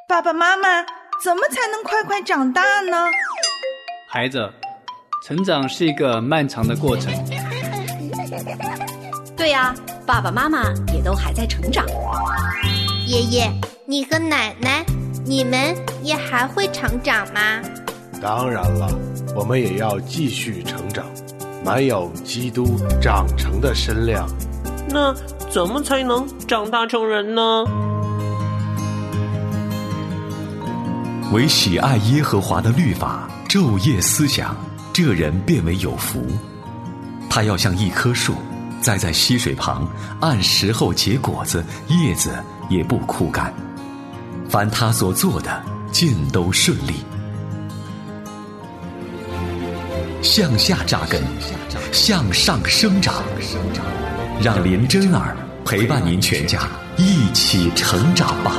爸爸妈妈，怎么才能快快长大呢？ 孩子，成长是一个漫长的过程。 对呀，爸爸妈妈也都还在成长。 爷爷，你和奶奶，你们也还会成长吗？ 当然了，我们也要继续成长，满有基督长成的身量。 那怎么才能长大成人呢？ 唯喜爱耶和华的律法，昼夜思想，这人便为有福。他要像一棵树，栽在溪水旁，按时候结果子，叶子也不枯干。凡他所做的，尽都顺利。向下扎根，向上生长，让林真儿陪伴您全家一起成长吧。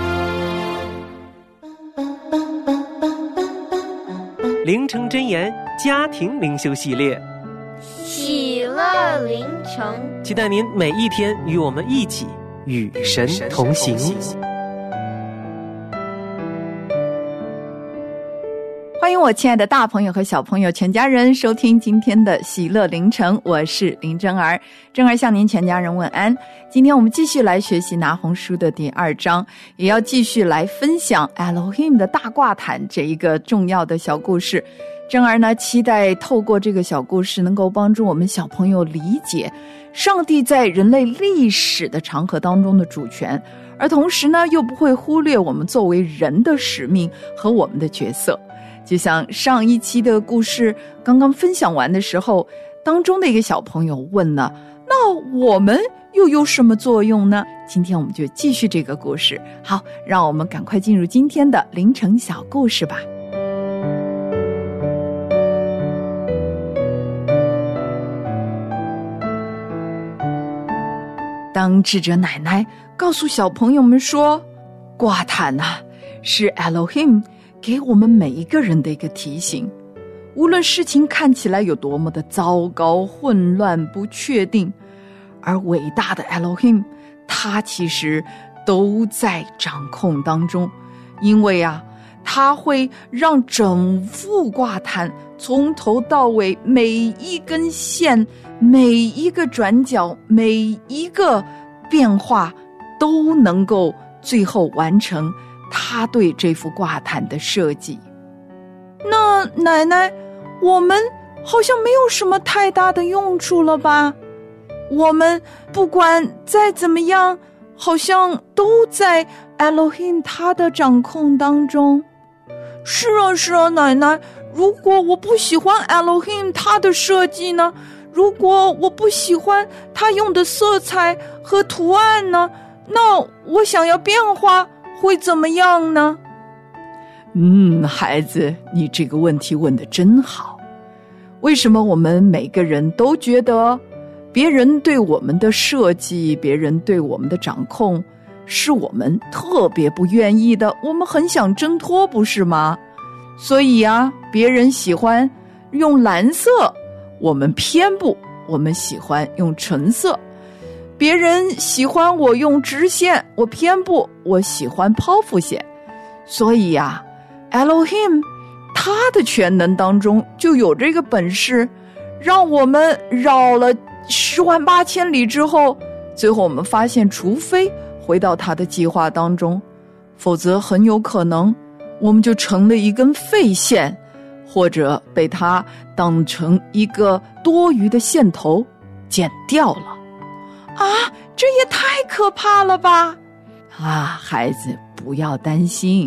灵城真言家庭灵修系列， 喜乐灵城， 期待您每一天与我们一起与神同行。 欢迎我亲爱的大朋友和小朋友全家人收听今天的喜乐灵城，我是林真儿。真儿向您全家人问安。今天我们继续来学习拿红书的第2章，也要继续来分享 Elohim 的大挂毯这一个重要的小故事。真儿呢，期待透过这个小故事能够帮助我们小朋友理解上帝在人类历史的长河当中的主权，而同时呢，又不会忽略我们作为人的使命和我们的角色。就像上一期的故事刚刚分享完的时候，当中的一个小朋友问了，那我们又有什么作用呢？今天我们就继续这个故事。好，让我们赶快进入今天的凌晨小故事吧。当智者奶奶告诉小朋友们说，挂毯啊，是 Elohim给我们每一个人的一个提醒，无论事情看起来有多么的糟糕、混乱、不确定，而伟大的 Elohim 他其实都在掌控当中，因为啊，他会让整副挂毯从头到尾每一根线、每一个转角、每一个变化都能够最后完成他对这幅挂毯的设计。那奶奶，我们好像没有什么太大的用处了吧？我们不管再怎么样，好像都在 Elohim 他的掌控当中。是啊，奶奶，如果我不喜欢 Elohim 他的设计呢？如果我不喜欢他用的色彩和图案呢？那我想要变化会怎么样呢？孩子，你这个问题问得真好。为什么我们每个人都觉得别人对我们的设计，别人对我们的掌控是我们特别不愿意的，我们很想挣脱，不是吗？所以啊，别人喜欢用蓝色，我们偏不，我们喜欢用纯色。别人喜欢我用直线，我偏不，我喜欢剖腹线。所以啊， Elohim 他的全能当中就有这个本事，让我们绕了108000里之后，最后我们发现，除非回到他的计划当中，否则很有可能我们就成了一根废线，或者被他当成一个多余的线头剪掉了。啊，这也太可怕了吧！啊，孩子，不要担心，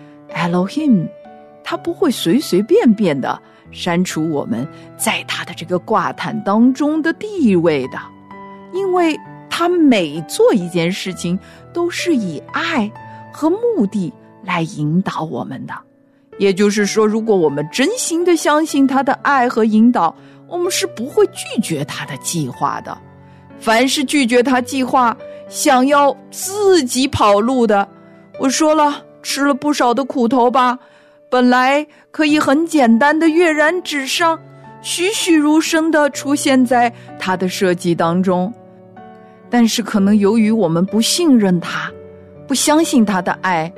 Elohim 他不会随随便便的删除我们在他的这个挂毯当中的地位的，因为他每做一件事情都是以爱和目的来引导我们的。也就是说，如果我们真心的相信他的爱和引导，我们是不会拒绝他的计划的。凡是拒绝他计划，想要自己跑路的，我说了，吃了不少的苦头吧。本来可以很简单的跃然纸上，栩栩如生的出现在他的设计当中，但是可能由于我们不信任他，不相信他的爱，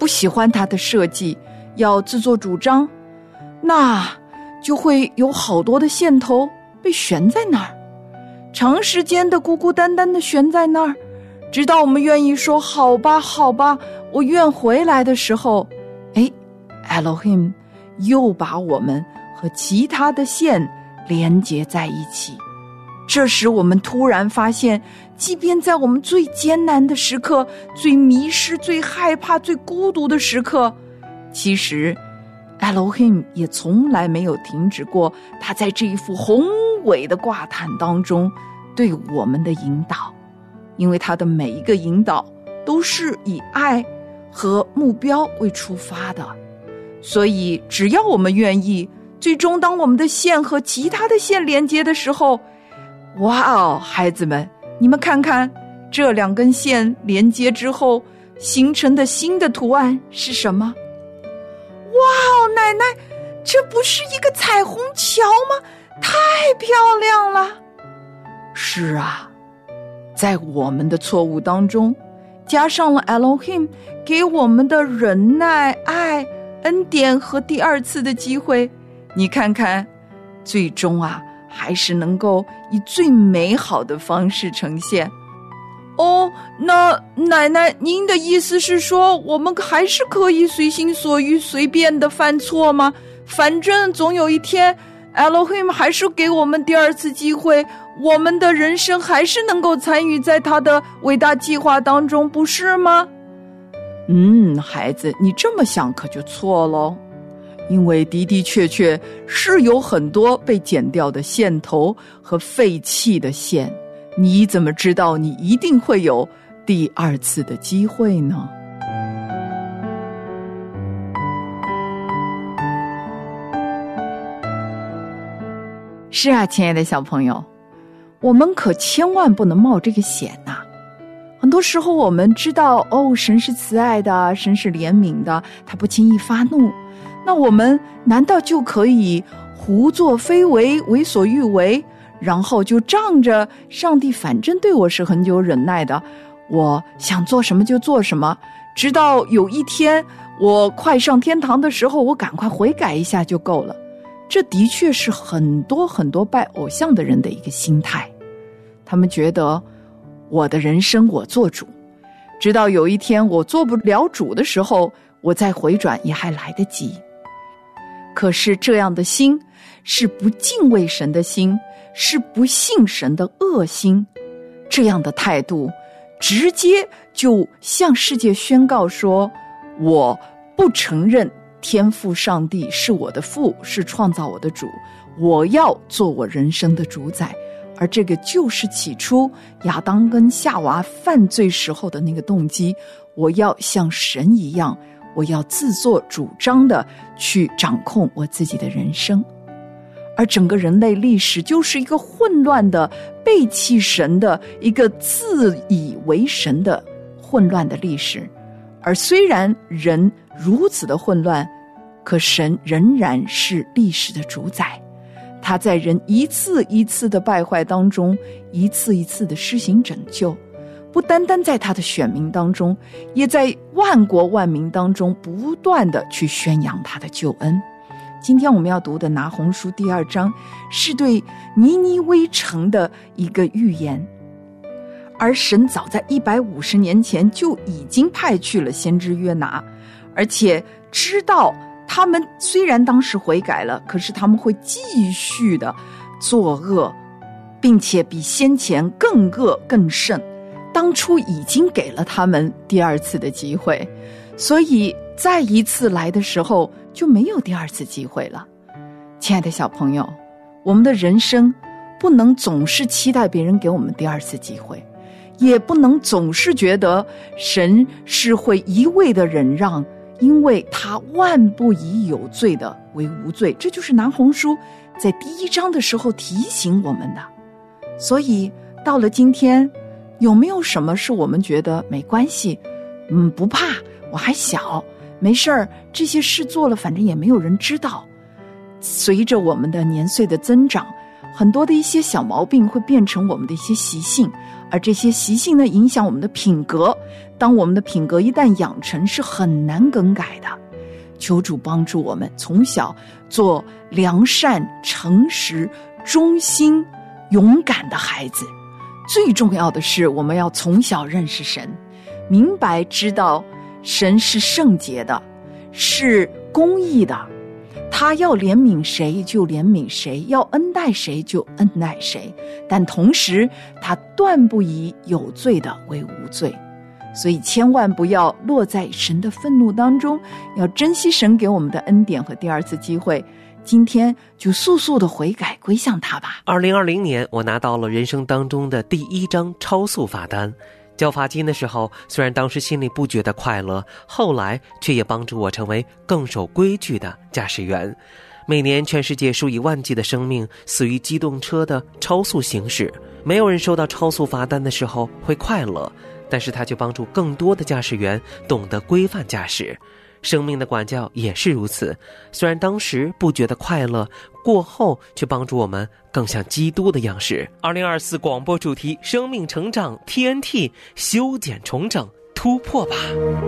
不喜欢它的设计，要自作主张，那就会有好多的线头被悬在那儿，长时间的孤孤单单的悬在那儿，直到我们愿意说好吧好吧，我愿回来的时候，Elohim 又把我们和其他的线连接在一起。这时我们突然发现，即便在我们最艰难的时刻，最迷失、最害怕、最孤独的时刻，其实 Elohim 也从来没有停止过他在这一幅宏伟的挂毯当中对我们的引导，因为他的每一个引导都是以爱和目标为出发的。所以只要我们愿意，最终当我们的线和其他的线连接的时候，哇哦，孩子们，你们看看这2根线连接之后形成的新的图案是什么？哇哦，奶奶，这不是一个彩虹桥吗？太漂亮了。是啊，在我们的错误当中加上了 Elohim 给我们的忍耐、爱、恩典和第2次的机会，你看看最终还是能够以最美好的方式呈现。那奶奶，您的意思是说我们还是可以随心所欲随便的犯错吗？反正总有一天 Elohim 还是给我们第2次机会，我们的人生还是能够参与在他的伟大计划当中，不是吗？孩子，你这么想可就错了，因为的的确确是有很多被剪掉的线头和废弃的线，你怎么知道你一定会有第2次的机会呢？是啊，亲爱的小朋友，我们可千万不能冒这个险呐。很多时候我们知道神是慈爱的，神是怜悯的，他不轻易发怒，那我们难道就可以胡作非为，为所欲为，然后就仗着上帝反正对我是很有忍耐的，我想做什么就做什么，直到有一天我快上天堂的时候，我赶快悔改一下就够了？这的确是很多很多拜偶像的人的一个心态，他们觉得我的人生我做主，直到有一天我做不了主的时候，我再回转也还来得及。可是这样的心是不敬畏神的心，是不信神的恶心。这样的态度直接就向世界宣告说，我不承认天父上帝是我的父，是创造我的主，我要做我人生的主宰。而这个就是起初亚当跟夏娃犯罪时候的那个动机，我要像神一样，我要自作主张的去掌控我自己的人生。而整个人类历史就是一个混乱的背弃神的一个自以为神的混乱的历史。而虽然人如此的混乱，可神仍然是历史的主宰，他在人一次一次的败坏当中，一次一次的施行拯救，不单单在他的选民当中，也在万国万民当中不断的去宣扬他的救恩。今天我们要读的拿红书第2章是对尼尼微城的一个预言，而神早在150年前就已经派去了先知约拿，而且知道他们虽然当时悔改了，可是他们会继续的作恶，并且比先前更恶更甚。当初已经给了他们第2次的机会，所以再一次来的时候就没有第2次机会了。亲爱的小朋友，我们的人生不能总是期待别人给我们第2次机会，也不能总是觉得神是会一味的忍让，因为他万不以有罪的为无罪。这就是拿红书在第1章的时候提醒我们的。所以到了今天，有没有什么是我们觉得没关系，不怕，我还小，没事儿，这些事做了反正也没有人知道。随着我们的年岁的增长， 很多的一些小毛病会变成我们的一些习性，而这些习性呢，影响我们的品格。当我们的品格一旦养成，是很难更改的。求主帮助我们从小做良善、诚实、忠心、勇敢的孩子。最重要的是，我们要从小认识神，明白知道神是圣洁的，是公义的，他要怜悯谁就怜悯谁，要恩待谁就恩待谁，但同时他断不以有罪的为无罪。所以千万不要落在神的愤怒当中，要珍惜神给我们的恩典和第二次机会。今天就速速的悔改归向他吧。 2020年我拿到了人生当中的第1张超速罚单。交罚金的时候，虽然当时心里不觉得快乐，后来却也帮助我成为更守规矩的驾驶员。每年全世界数以万计的生命死于机动车的超速行驶，没有人收到超速罚单的时候会快乐，但是它却帮助更多的驾驶员懂得规范驾驶。生命的管教也是如此，虽然当时不觉得快乐，过后却帮助我们更像基督的样式。2024广播主题：生命成长 TNT， 修剪重整，突破吧。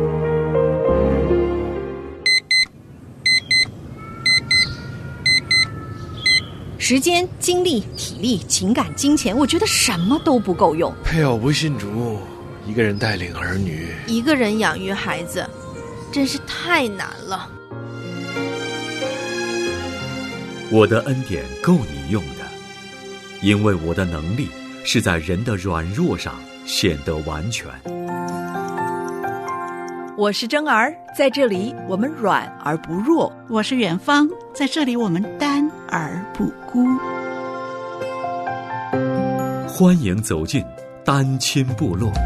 时间、精力、体力、情感、金钱，我觉得什么都不够用。 配偶不信主，一个人带领儿女， 一个人养育孩子，真是太难了。 我的恩典够你用的，因为我的能力是在人的软弱上显得完全。 我是真儿，在这里我们软而不弱。 我是远方，在这里我们单而不孤。 欢迎走进单亲部落。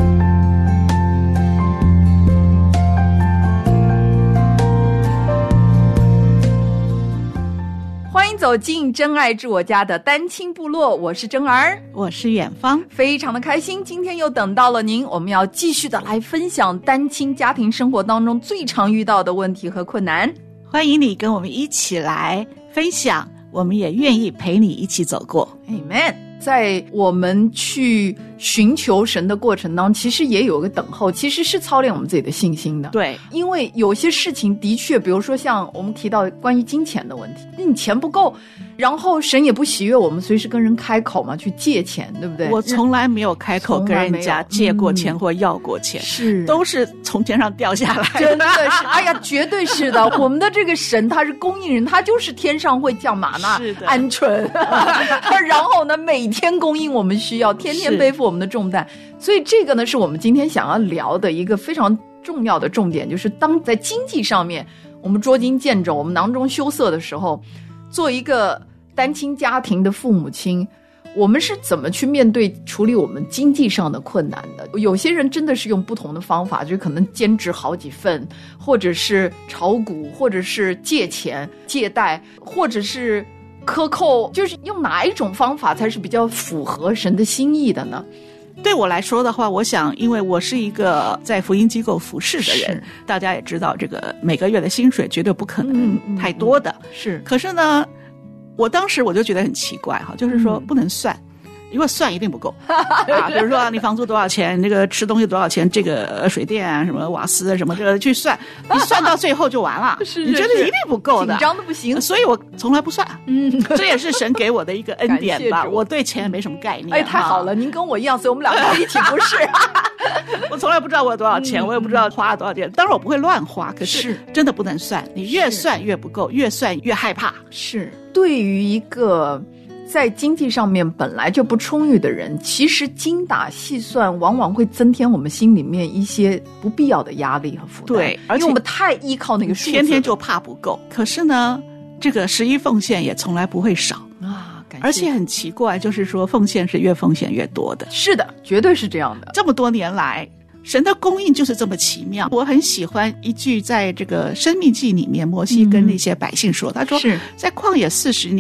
欢迎走进真爱住我家的单亲部落，我是真儿， 我是远方， 非常的开心，今天又等到了您，我们要继续的来分享单亲家庭生活当中最常遇到的问题和困难。 欢迎你跟我们一起来分享，我们也愿意陪你一起走过。 Amen。 在我们去寻求神的过程当中，其实也有个等候，其实是操练我们自己的信心的。 对， 因为有些事情的确，比如说像我们提到关于金钱的问题，你钱不够，然后神也不喜悦我们随时跟人开口嘛，去借钱，对不对？ 我从来没有开口跟人家借过钱或要过钱， 是都是从天上掉下来的。 真的是，哎呀，绝对是的。我们的这个神他是供应人，他就是天上会降玛纳、鹌鹑，然后呢每天供应我们需要，天天背负我们的重担。所以这个呢是我们今天想要聊的一个非常重要的重点，就是当在经济上面我们捉襟见肘，我们囊中羞涩的时候，做一个单亲家庭的父母亲，我们是怎么去面对处理我们经济上的困难的？有些人真的是用不同的方法，就可能兼职好几份，或者是炒股，或者是借钱借贷，或者是克扣，就是用哪一种方法才是比较符合神的心意的呢？ 对我来说的话，我想因为我是一个在福音机构服侍的人，大家也知道这个每个月的薪水绝对不可能太多的， 是。 可是呢，我当时我就觉得很奇怪哈，就是说不能算，如果算一定不够啊。比如说你房租多少钱，这个吃东西多少钱，这个水电啊什么瓦斯啊什么这个去算，你算到最后就完了， 是你觉得一定不够的， 紧张的不行。 所以我从来不算，这也是神给我的一个恩典吧。我对钱也没什么概念。 哎，太好了，您跟我一样，所以我们两个一起不是。 我从来不知道我有多少钱，我也不知道花了多少钱。当然我不会乱花，可是真的不能算，你越算越不够，越算越害怕。 是，对于一个在经济上面本来就不充裕的人，其实精打细算往往会增添我们心里面一些不必要的压力和负担。 对，而且因为我们太依靠那个数字， 天天就怕不够。可是呢，这个11奉献也从来不会少啊。 而且很奇怪，就是说奉献是越奉献越多的。 是的，绝对是这样的。 这么多年来，神的供应就是这么奇妙。我很喜欢一句在这个生命记里面，摩西跟那些百姓说，他说在旷野40年，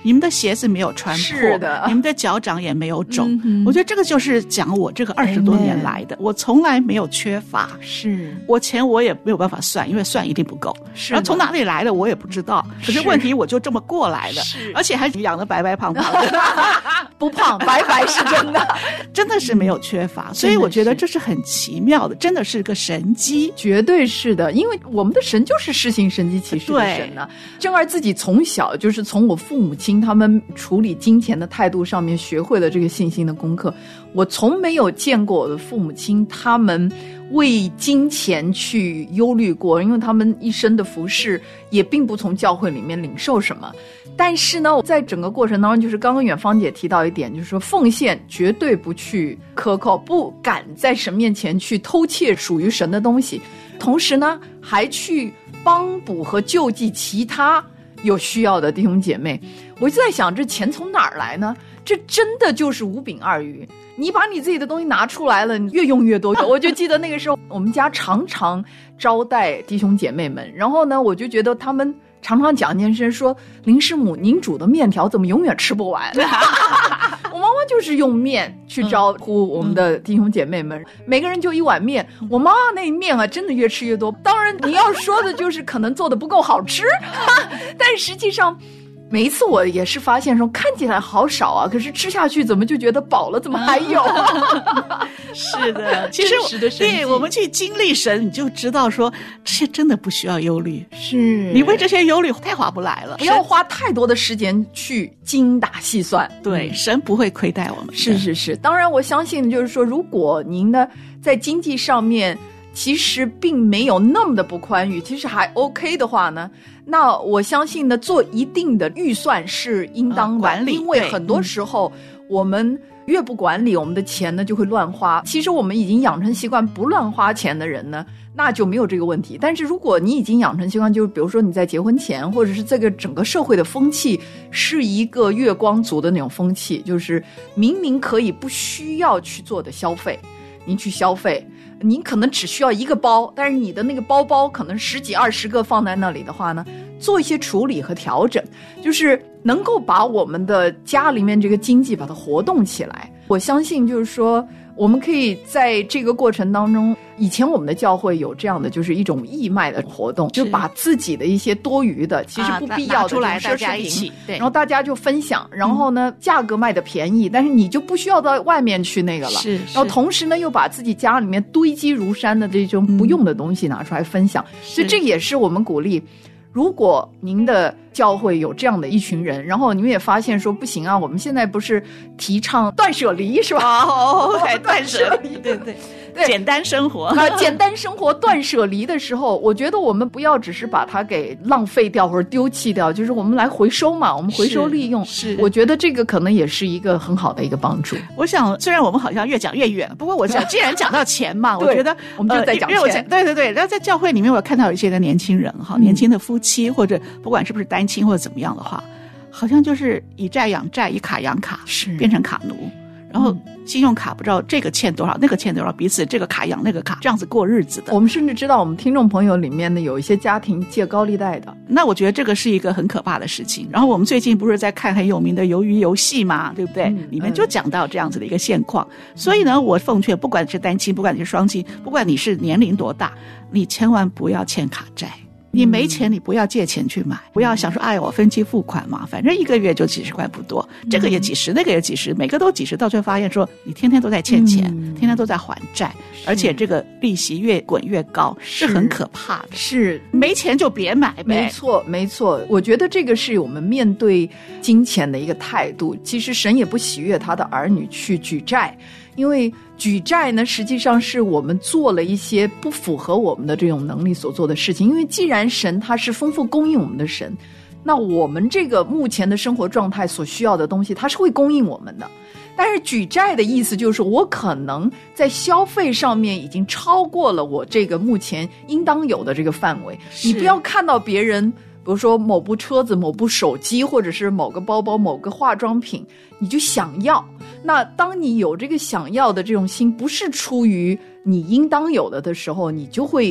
你们的鞋子没有穿破， 是的， 你们的脚掌也没有肿。我觉得这个就是讲我这个20多年来的，我从来没有缺乏。 是我钱我也没有办法算，因为算一定不够。 是， 然后从哪里来的我也不知道。可是问题我就这么过来了，而且还养得白白胖胖的， 不胖白白是真的， 真的是没有缺乏。所以我觉得这是很奇妙的，真的是个神机， 绝对是的。因为我们的神就是施行神迹奇事的神呢。正儿自己从小就是从我父母亲他们处理金钱的态度上面学会了这个信心的功课。我从没有见过我的父母亲他们为金钱去忧虑过，因为他们一生的服事也并不从教会里面领受什么。但是呢，在整个过程当中，就是刚刚远芳姐提到一点，就是说奉献绝对不去克扣，不敢在神面前去偷窃属于神的东西，同时呢还去帮补和救济其他有需要的弟兄姐妹。我就在想，这钱从哪儿来呢？这真的就是五饼二鱼，你把你自己的东西拿出来了，你越用越多。我就记得那个时候我们家常常招待弟兄姐妹们，然后呢我就觉得他们常常讲一件事，说林师母您煮的面条怎么永远吃不完我妈妈就是用面去招呼我们的弟兄姐妹们，每个人就一碗面，我妈妈那面啊真的越吃越多。当然你要说的就是可能做的不够好吃但实际上每一次我也是发现说看起来好少啊，可是吃下去怎么就觉得饱了，怎么还有是的，其实对我们去经历神，你就知道说这些真的不需要忧虑， 是你为这些忧虑太划不来了， 不要花太多的时间去精打细算。 对，神不会亏待我们。 是，当然我相信就是说，如果您呢在经济上面其实并没有那么的不宽裕，其实还 OK 的话呢，那我相信呢做一定的预算是应当的， 管理， 因为很多时候我们越不管理，我们的钱呢就会乱花。其实我们已经养成习惯不乱花钱的人呢，那就没有这个问题。但是如果你已经养成习惯，就是比如说你在结婚前，或者是这个整个社会的风气是一个月光族的那种风气，就是明明可以不需要去做的消费，您去消费，你可能只需要一个包，但是你的那个包可能10几20个放在那里的话呢，做一些处理和调整，就是能够把我们的家里面这个经济把它活动起来。我相信就是说我们可以在这个过程当中，以前我们的教会有这样的就是一种义卖的活动，就把自己的一些多余的其实不必要的出来， 奢侈品， 对， 然后大家就分享，然后呢价格卖的便宜，但是你就不需要到外面去那个了， 是， 然后同时呢又把自己家里面堆积如山的这种不用的东西拿出来分享，所以这也是我们鼓励，如果您的教会有这样的一群人，然后你们也发现说不行啊，我们现在不是提倡断舍离是吧？ 断舍离，对，简单生活简单生活断舍离的时候，我觉得我们不要只是把它给浪费掉或者丢弃掉，就是我们来回收嘛，我们回收利用， 是我觉得这个可能也是一个很好的一个帮助。 我想虽然我们好像越讲越远了，不过我想既然讲到钱嘛我觉得我们就在讲钱， 对，然后在教会里面我看到有一些个年轻人年轻的夫妻或者不管是不是单亲或者怎么样的话，好像就是以债养债，以卡养卡， 是变成卡奴，然后信用卡不知道这个欠多少那个欠多少，彼此这个卡养那个卡，这样子过日子的。 我们甚至知道我们听众朋友里面呢有一些家庭借高利贷的， 那我觉得这个是一个很可怕的事情。然后我们最近不是在看很有名的鱿鱼游戏嘛，对不对？里面就讲到这样子的一个现况。所以呢我奉劝不管是单亲不管你是双亲不管你是年龄多大，你千万不要欠卡债，你没钱你不要借钱去买，不要想说我分期付款嘛，反正一个月就几十块不多，这个也几十那个也几十，每个都几十，到最后发现说你天天都在欠钱，天天都在还债，而且这个利息越滚越高，是很可怕的。 是没钱就别买呗。 没错，我觉得这个是我们面对金钱的一个态度。其实神也不喜悦他的儿女去举债，因为举债呢实际上是我们做了一些不符合我们的这种能力所做的事情。因为既然神他是丰富供应我们的神，那我们这个目前的生活状态所需要的东西他是会供应我们的。但是举债的意思就是我可能在消费上面已经超过了我这个目前应当有的这个范围。你不要看到别人比如说某部车子某部手机或者是某个包包某个化妆品你就想要，那当你有这个想要的这种心不是出于你应当有的时候，你就会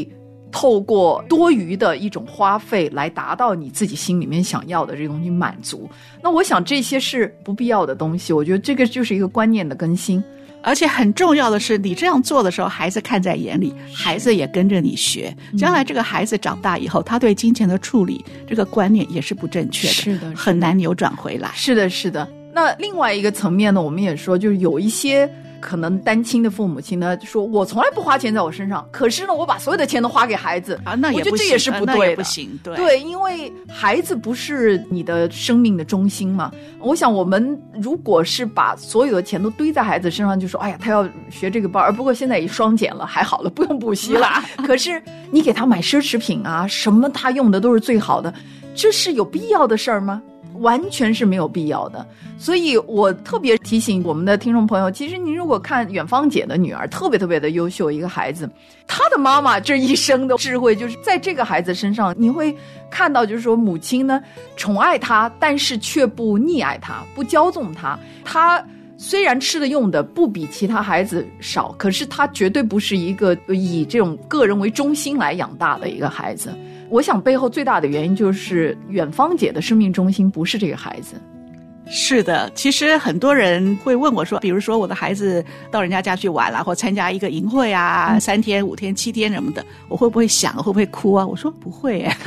透过多余的一种花费来达到你自己心里面想要的这东西满足。那我想这些是不必要的东西，我觉得这个就是一个观念的更新。 而且很重要的是，你这样做的时候，孩子看在眼里，孩子也跟着你学。将来这个孩子长大以后，他对金钱的处理这个观念也是不正确的， 是的， 很难扭转回来。 是的，是的。那另外一个层面呢，我们也说，就是有一些可能单亲的父母亲呢，说我从来不花钱在我身上，可是呢，我把所有的钱都花给孩子啊，那也不行， 我觉得这也是不对的， 那也不行， 对，因为孩子不是你的生命的中心嘛。我想我们如果是把所有的钱都堆在孩子身上，就说哎呀，他要学这个班，不过现在也双减了，还好了，不用补习了。可是你给他买奢侈品啊，什么他用的都是最好的，这是有必要的事儿吗？完全是没有必要的。所以我特别提醒我们的听众朋友，其实您如果看远芳姐的女儿，特别特别的优秀一个孩子，她的妈妈这一生的智慧，就是在这个孩子身上你会看到，就是说母亲呢宠爱她，但是却不溺爱她，不骄纵她。她虽然吃的用的不比其他孩子少，可是她绝对不是一个以这种个人为中心来养大的一个孩子。我想背后最大的原因就是远芳姐的生命中心不是这个孩子。 是的，其实很多人会问我说，比如说我的孩子到人家家去玩啦，或参加一个营会啊，3天、5天、7天什么的，我会不会想，会不会哭啊？我说不会耶。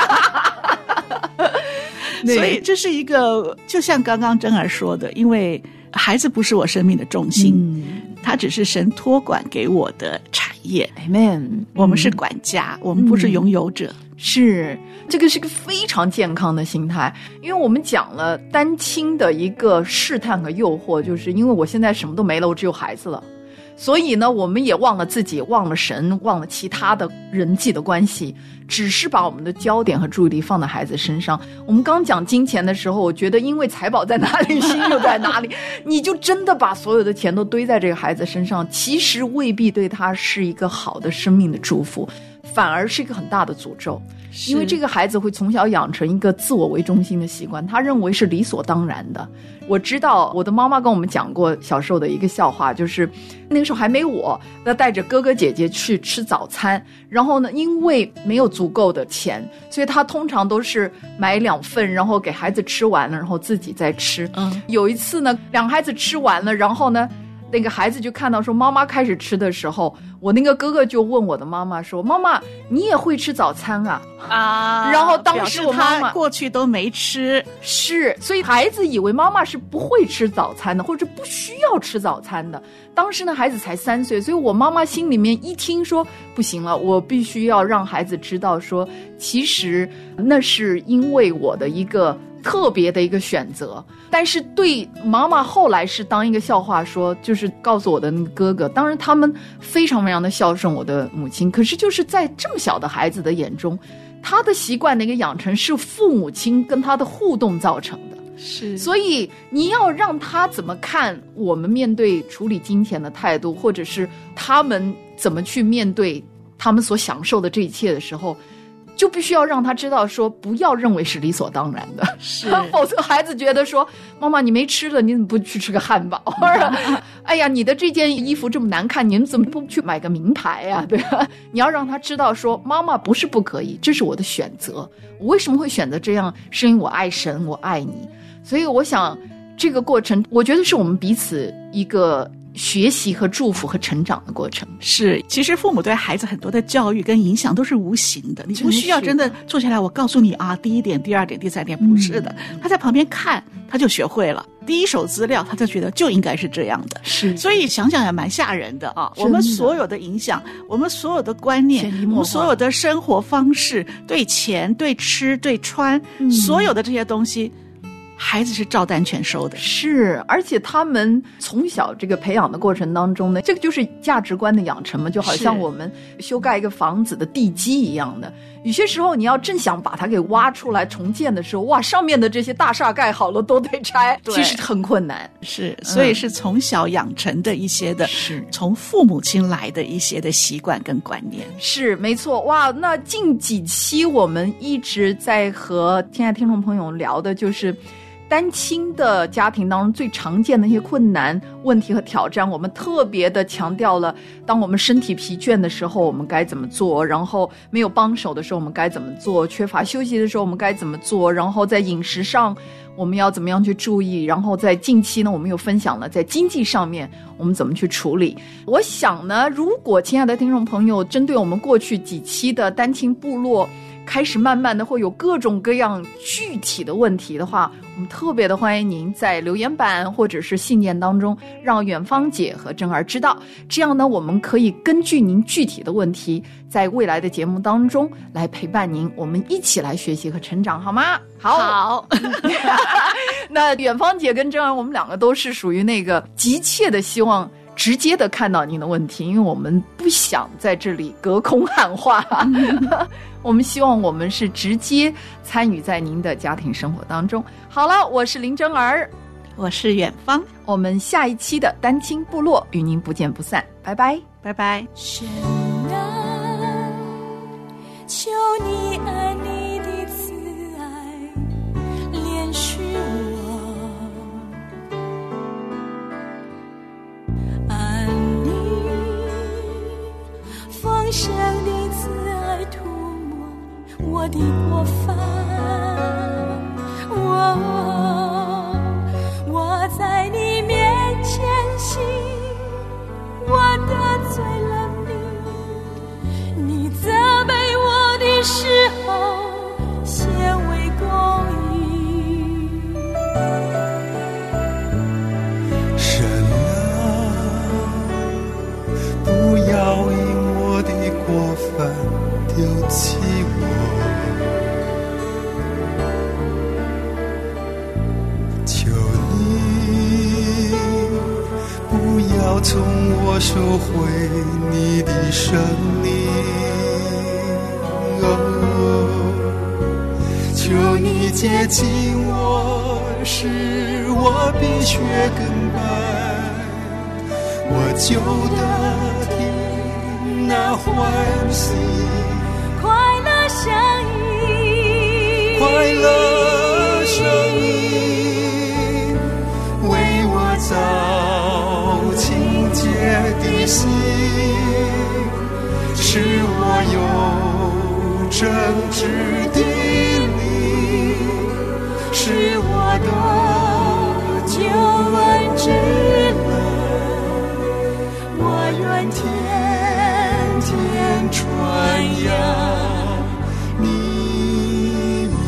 所以这是一个，就像刚刚珍儿说的，因为孩子不是我生命的重心，他只是神托管给我的产业。 Amen。 我们是管家，我们不是拥有者。 是，这个是个非常健康的心态。因为我们讲了单亲的一个试探和诱惑，就是因为我现在什么都没了，我只有孩子了，所以呢我们也忘了自己，忘了神，忘了其他的人际的关系，只是把我们的焦点和注意力放在孩子身上。我们刚讲金钱的时候，我觉得因为财宝在哪里心就在哪里，你就真的把所有的钱都堆在这个孩子身上，其实未必对他是一个好的生命的祝福，反而是一个很大的诅咒。因为这个孩子会从小养成一个自我为中心的习惯，他认为是理所当然的。我知道我的妈妈跟我们讲过小时候的一个笑话，就是那个时候还没我，那带着哥哥姐姐去吃早餐，然后呢因为没有足够的钱，所以他通常都是买2份，然后给孩子吃完了，然后自己再吃。有一次呢2个孩子吃完了，然后呢那个孩子就看到说妈妈开始吃的时候，我那个哥哥就问我的妈妈说，妈妈你也会吃早餐啊？然后当时我妈妈过去都没吃， 是，所以孩子以为妈妈是不会吃早餐的，或者不需要吃早餐的。当时呢孩子才3岁，所以我妈妈心里面一听说不行了，我必须要让孩子知道说，其实那是因为我的一个特别的一个选择。但是对妈妈后来是当一个笑话说，就是告诉我的那个哥哥，当然他们非常非常的孝顺我的母亲，可是就是在这么小的孩子的眼中，他的习惯的一个养成是父母亲跟他的互动造成的。 是， 所以你要让他怎么看我们面对处理金钱的态度，或者是他们怎么去面对他们所享受的这一切的时候，就必须要让他知道说，不要认为是理所当然的， 是， 否则孩子觉得说，妈妈你没吃了，你怎么不去吃个汉堡？哎呀，你的这件衣服这么难看，你怎么不去买个名牌呀？对吧？你要让他知道说，妈妈不是不可以，这是我的选择。我为什么会选择这样？是因为我爱神，我爱你。所以我想这个过程，我觉得是我们彼此一个学习和祝福和成长的过程。 是，其实父母对孩子很多的教育跟影响都是无形的，你不需要真的坐下来我告诉你啊，第1点、第2点、第3点，不是的，他在旁边看他就学会了，第一手资料他就觉得就应该是这样的。 是， 所以想想也蛮吓人的啊！我们所有的影响，我们所有的观念，我们所有的生活方式，对钱、对吃、对穿，所有的这些东西，孩子是照单全收的。 是，而且他们从小这个培养的过程当中呢，这个就是价值观的养成嘛，就好像我们修盖一个房子的地基一样的。有些时候你要正想把它给挖出来重建的时候，哇，上面的这些大厦盖好了都得拆，其实很困难。 是，所以是从小养成的一些的，是从父母亲来的一些的习惯跟观念。 是，没错。哇，那近几期我们一直在和亲爱的听众朋友聊的就是单亲的家庭当中最常见的一些困难、问题和挑战，我们特别的强调了，当我们身体疲倦的时候，我们该怎么做；然后没有帮手的时候，我们该怎么做；缺乏休息的时候，我们该怎么做；然后在饮食上，我们要怎么样去注意；然后在近期呢，我们又分享了在经济上面我们怎么去处理。我想呢，如果亲爱的听众朋友针对我们过去几期的单亲部落开始慢慢的会有各种各样具体的问题的话，我们特别的欢迎您在留言板或者是信件当中让远芳姐和珍儿知道，这样呢我们可以根据您具体的问题在未来的节目当中来陪伴您，我们一起来学习和成长，好吗？好那远芳姐跟珍儿我们两个都是属于那个急切的希望直接的看到您的问题，因为我们不想在这里隔空喊话我们希望我们是直接参与在您的家庭生活当中。好了，我是林珍儿， 我是远芳， 我们下一期的单亲部落与您不见不散，拜拜， 拜拜。 神啊，求你按你的慈爱怜恤我，按你丰盛的慈爱涂抹我的过犯，我在你面前行，我得罪了你，你责备我的时候显为公义。 神啊，不要因我的过犯丢弃我，求你不要从我收回你的生命，求你接近我，使我比雪更白，我就得听那欢喜快乐声音， 快乐声音，为我造清洁的心，使我有正直的灵，使我得救恩之乐，我愿天天传扬你名。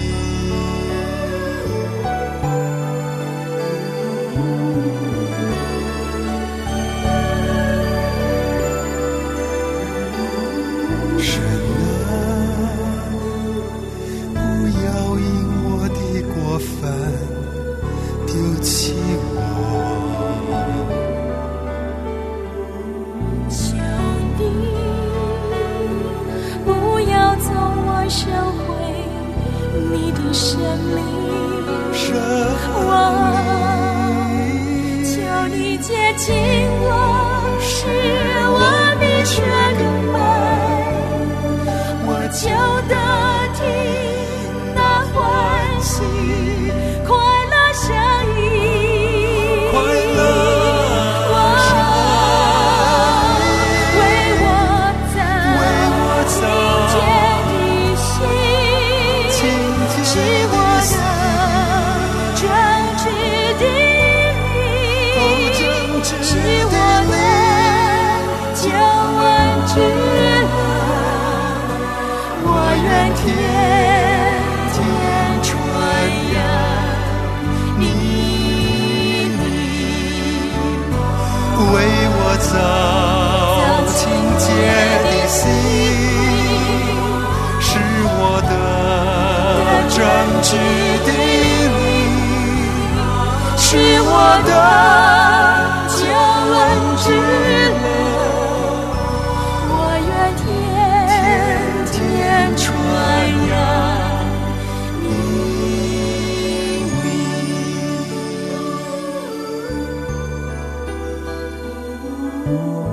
神啊，不要因我的过犯丢弃我， 求你不要从我收回你的生命，求你接近我，使我比雪更白，我就得听那欢喜快乐声音， 快乐天天传扬你名，为我造清洁的心，使我得正直的灵，使我得救恩之乐，我愿天天传扬你名。